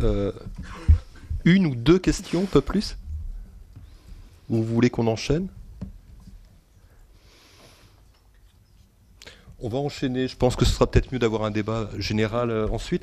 une ou deux questions, pas plus? Ou vous voulez qu'on enchaîne? On va enchaîner. Je pense que ce sera peut-être mieux d'avoir un débat général ensuite.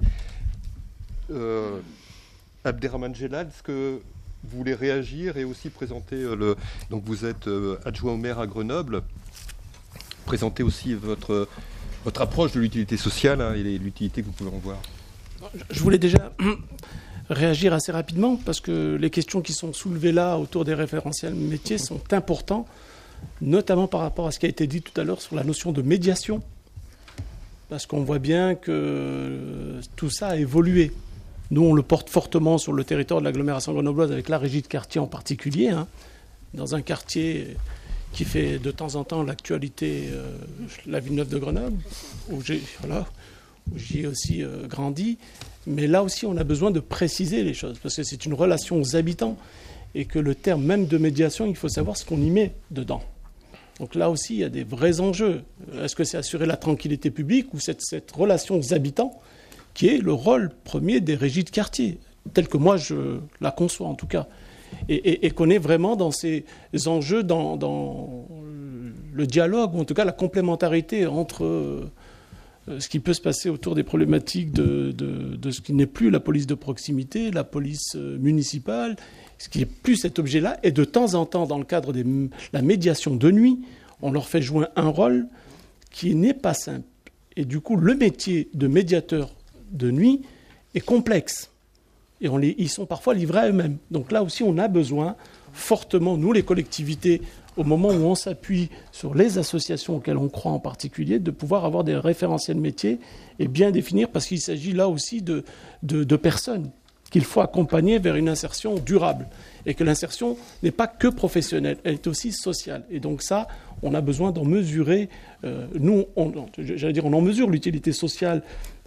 Abderrahmane Jellal, est-ce que vous voulez réagir et aussi présenter Donc vous êtes adjoint au maire à Grenoble. Présenter aussi votre approche de l'utilité sociale et l'utilité que vous pouvez en voir. Je voulais déjà réagir assez rapidement parce que les questions qui sont soulevées là autour des référentiels métiers sont importantes, notamment par rapport à ce qui a été dit tout à l'heure sur la notion de médiation, parce qu'on voit bien que tout ça a évolué. Nous, on le porte fortement sur le territoire de l'agglomération grenobloise avec la régie de quartier en particulier, dans un quartier qui fait de temps en temps l'actualité, la Villeneuve de Grenoble, où j'y ai aussi grandi. Mais là aussi, on a besoin de préciser les choses, parce que c'est une relation aux habitants, et que le terme même de médiation, il faut savoir ce qu'on y met dedans. Donc là aussi, il y a des vrais enjeux. Est-ce que c'est assurer la tranquillité publique ou cette relation aux habitants qui est le rôle premier des régies de quartier, tel que moi je la conçois en tout cas, et qu'on est vraiment dans ces enjeux, dans le dialogue, ou en tout cas la complémentarité entre ce qui peut se passer autour des problématiques de ce qui n'est plus la police de proximité, la police municipale, ce qui n'est plus cet objet-là, et de temps en temps, dans le cadre de la médiation de nuit, on leur fait jouer un rôle qui n'est pas simple. Et du coup, le métier de médiateur de nuit est complexe. Et ils sont parfois livrés à eux-mêmes. Donc là aussi, on a besoin fortement, nous les collectivités, au moment où on s'appuie sur les associations auxquelles on croit en particulier, de pouvoir avoir des référentiels métiers et bien définir, parce qu'il s'agit là aussi de personnes qu'il faut accompagner vers une insertion durable. Et que l'insertion n'est pas que professionnelle, elle est aussi sociale. Et donc ça, on a besoin d'en mesurer. Nous, on en mesure l'utilité sociale,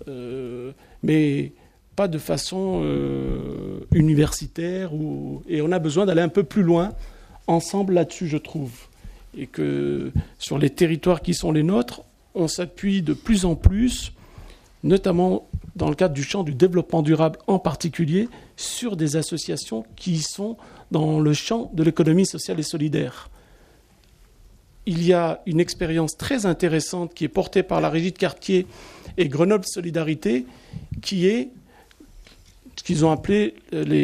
mais pas de façon universitaire. Et on a besoin d'aller un peu plus loin ensemble là-dessus, je trouve. Et que sur les territoires qui sont les nôtres, on s'appuie de plus en plus, notamment dans le cadre du champ du développement durable en particulier, sur des associations qui sont dans le champ de l'économie sociale et solidaire. Il y a une expérience très intéressante qui est portée par la régie de quartier et Grenoble Solidarité, qui est ce qu'ils ont appelé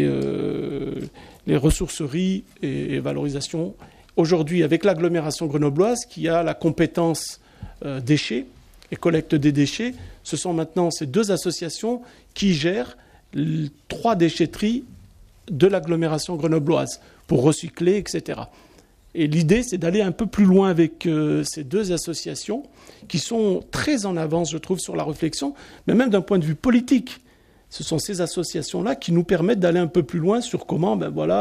les ressourceries et valorisation. Aujourd'hui, avec l'agglomération grenobloise, qui a la compétence déchets et collecte des déchets, ce sont maintenant ces deux associations qui gèrent 3 déchetteries de l'agglomération grenobloise pour recycler, etc. Et l'idée, c'est d'aller un peu plus loin avec ces deux associations qui sont très en avance, je trouve, sur la réflexion, mais même d'un point de vue politique. Ce sont ces associations-là qui nous permettent d'aller un peu plus loin sur comment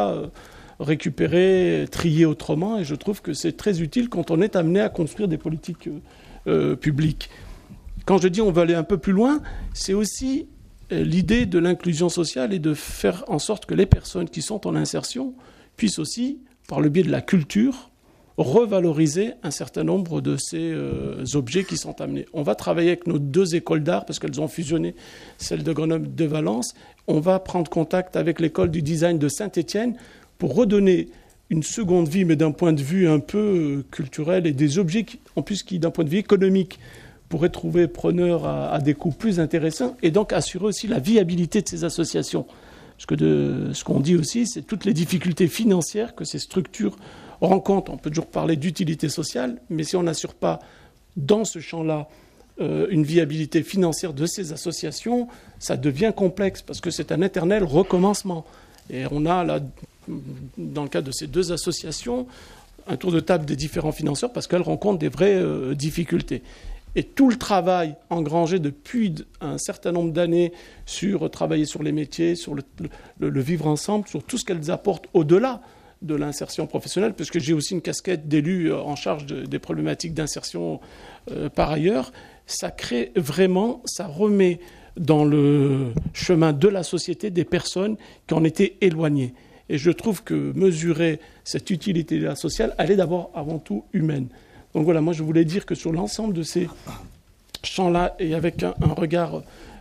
récupérer, trier autrement. Et je trouve que c'est très utile quand on est amené à construire des politiques publiques. Quand je dis on veut aller un peu plus loin, c'est aussi l'idée de l'inclusion sociale et de faire en sorte que les personnes qui sont en insertion puissent aussi, par le biais de la culture, revaloriser un certain nombre de ces objets qui sont amenés. On va travailler avec nos 2 écoles d'art, parce qu'elles ont fusionné, celle de Grenoble et de Valence. On va prendre contact avec l'école du design de Saint-Étienne pour redonner une seconde vie, mais d'un point de vue un peu culturel, et des objets qui, d'un point de vue économique, pourraient trouver preneur à des coûts plus intéressants, et donc assurer aussi la viabilité de ces associations. Parce que ce qu'on dit aussi, c'est toutes les difficultés financières que ces structures rencontrent. On peut toujours parler d'utilité sociale, mais si on n'assure pas dans ce champ-là une viabilité financière de ces associations, ça devient complexe, parce que c'est un éternel recommencement. Et on a là, dans le cadre de ces 2 associations, un tour de table des différents financeurs, parce qu'elles rencontrent des vraies difficultés. Et tout le travail engrangé depuis un certain nombre d'années sur travailler sur les métiers, sur le vivre ensemble, sur tout ce qu'elles apportent au-delà de l'insertion professionnelle, parce que j'ai aussi une casquette d'élu en charge des problématiques d'insertion par ailleurs, ça crée vraiment, ça remet dans le chemin de la société des personnes qui en étaient éloignées. Et je trouve que mesurer cette utilité sociale, elle est d'abord avant tout humaine. Donc voilà, moi je voulais dire que sur l'ensemble de ces champs-là, et avec un regard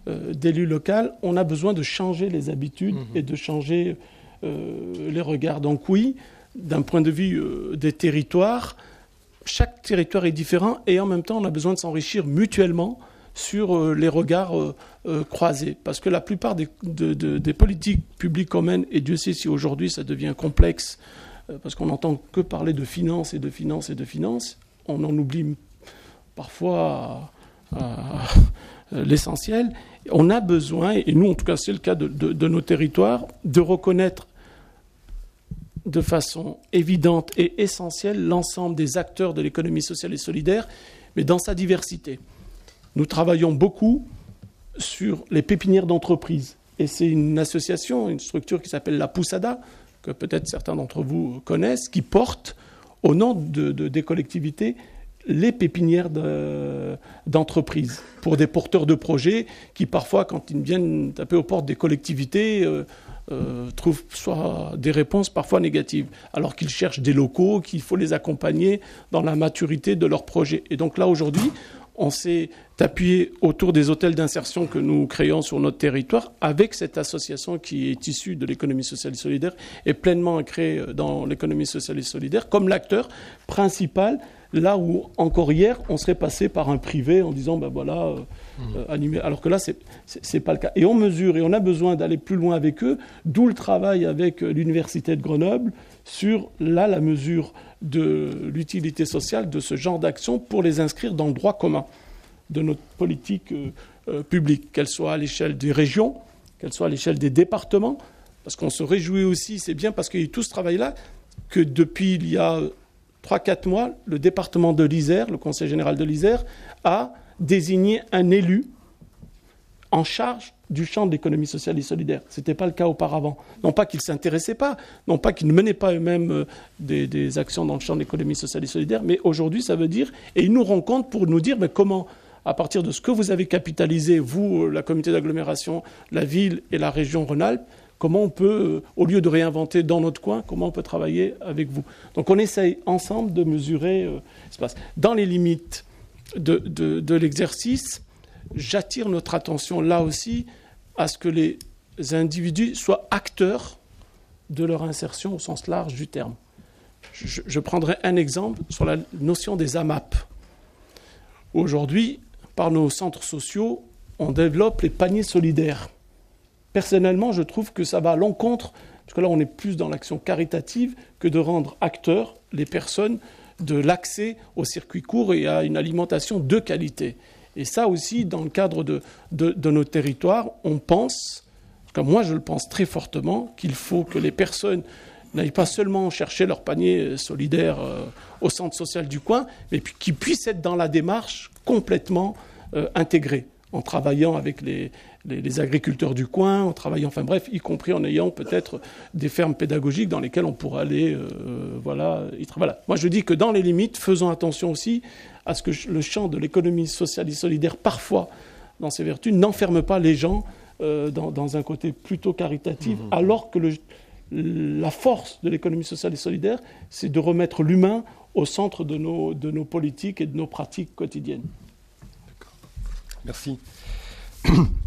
d'élus locaux, on a besoin de changer les habitudes et de changer les regards. Donc oui, d'un point de vue des territoires, chaque territoire est différent et en même temps, on a besoin de s'enrichir mutuellement sur les regards croisés. Parce que la plupart des politiques publiques qu'on mène, et Dieu sait si aujourd'hui ça devient complexe, parce qu'on n'entend que parler de finances et de finances et de finances, on en oublie parfois l'essentiel. On a besoin, et nous en tout cas c'est le cas de nos territoires, de reconnaître de façon évidente et essentielle l'ensemble des acteurs de l'économie sociale et solidaire, mais dans sa diversité. Nous travaillons beaucoup sur les pépinières d'entreprise. Et c'est une association, une structure qui s'appelle la Poussada, que peut-être certains d'entre vous connaissent, qui porte au nom des collectivités les pépinières d'entreprise pour des porteurs de projets qui parfois, quand ils viennent taper aux portes des collectivités, trouvent soit des réponses parfois négatives, alors qu'ils cherchent des locaux, qu'il faut les accompagner dans la maturité de leurs projets. Et donc là, aujourd'hui, on s'est appuyé autour des hôtels d'insertion que nous créons sur notre territoire avec cette association qui est issue de l'économie sociale et solidaire et pleinement ancrée dans l'économie sociale et solidaire comme l'acteur principal, là où encore hier on serait passé par un privé en disant animé, alors que là c'est pas le cas. Et on mesure et on a besoin d'aller plus loin avec eux, d'où le travail avec l'université de Grenoble sur la mesure de l'utilité sociale de ce genre d'action pour les inscrire dans le droit commun de notre politique publique, qu'elle soit à l'échelle des régions, qu'elle soit à l'échelle des départements, parce qu'on se réjouit aussi, c'est bien parce qu'il y a eu tout ce travail-là, que depuis il y a 3-4 mois, le département de l'Isère, le Conseil général de l'Isère, a désigné un élu en charge du champ de l'économie sociale et solidaire. Ce n'était pas le cas auparavant. Non pas qu'ils ne s'intéressaient pas, non pas qu'ils ne menaient pas eux-mêmes des actions dans le champ de l'économie sociale et solidaire, mais aujourd'hui, ça veut dire, et ils nous rencontrent pour nous dire comment, à partir de ce que vous avez capitalisé, vous, la communauté d'agglomération, la ville et la région Rhône-Alpes, comment on peut, au lieu de réinventer dans notre coin, comment on peut travailler avec vous. Donc on essaye ensemble de mesurer ce qui se passe. Dans les limites de l'exercice, j'attire notre attention là aussi à ce que les individus soient acteurs de leur insertion au sens large du terme. Je prendrai un exemple sur la notion des AMAP. Aujourd'hui, par nos centres sociaux, on développe les paniers solidaires. Personnellement, je trouve que ça va à l'encontre, parce que là on est plus dans l'action caritative, que de rendre acteurs les personnes de l'accès au circuit court et à une alimentation de qualité. Et ça aussi, dans le cadre de nos territoires, on pense, comme moi je le pense très fortement, qu'il faut que les personnes n'aillent pas seulement chercher leur panier solidaire au centre social du coin, mais qu'ils puissent être dans la démarche complètement intégrée, en travaillant avec les agriculteurs du coin, en travaillant, enfin bref, y compris en ayant peut-être des fermes pédagogiques dans lesquelles on pourrait aller, voilà. Moi je dis que dans les limites, faisons attention aussi à ce que le champ de l'économie sociale et solidaire, parfois, dans ses vertus, n'enferme pas les gens dans un côté plutôt caritatif, alors que la force de l'économie sociale et solidaire, c'est de remettre l'humain au centre de nos politiques et de nos pratiques quotidiennes. D'accord. Merci.